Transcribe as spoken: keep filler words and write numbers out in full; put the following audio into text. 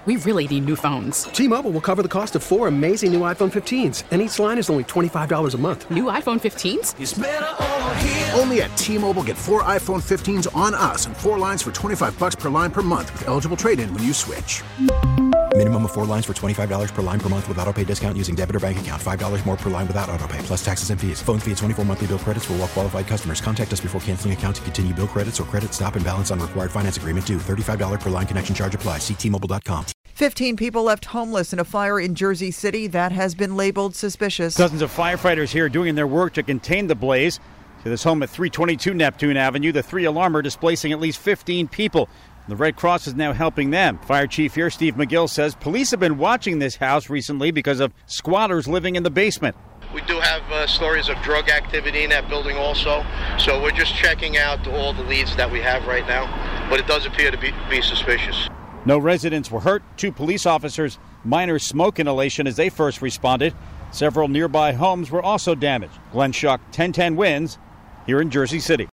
We really need new phones. T-Mobile will cover the cost of four amazing new iPhone fifteens, and each line is only twenty-five dollars a month. New iPhone fifteens? It's better over here. Only at T-Mobile, get four iPhone fifteens on us and four lines for twenty-five dollars per line per month with eligible trade-in when you switch. Minimum of four lines for twenty-five dollars per line per month with autopay discount using debit or bank account. five dollars more per line without autopay, plus taxes and fees. Phone fee at twenty-four monthly bill credits for well-qualified customers. Contact us before canceling account to continue bill credits or credit stop and balance on required finance agreement due. thirty-five dollars per line connection charge applies. See T Mobile dot com. fifteen people left homeless in a fire in Jersey City that has been labeled suspicious. Dozens of firefighters here doing their work to contain the blaze. To this home at three twenty-two Neptune Avenue, the three-alarmer displacing at least fifteen people. The Red Cross is now helping them. Fire chief here, Steve McGill, says police have been watching this house recently because of squatters living in the basement. We do have uh, stories of drug activity in that building also, so we're just checking out all the leads that we have right now, but it does appear to be, be suspicious. No residents were hurt. Two police officers, minor smoke inhalation as they first responded. Several nearby homes were also damaged. Glenn Schuck, ten ten Wins, here in Jersey City.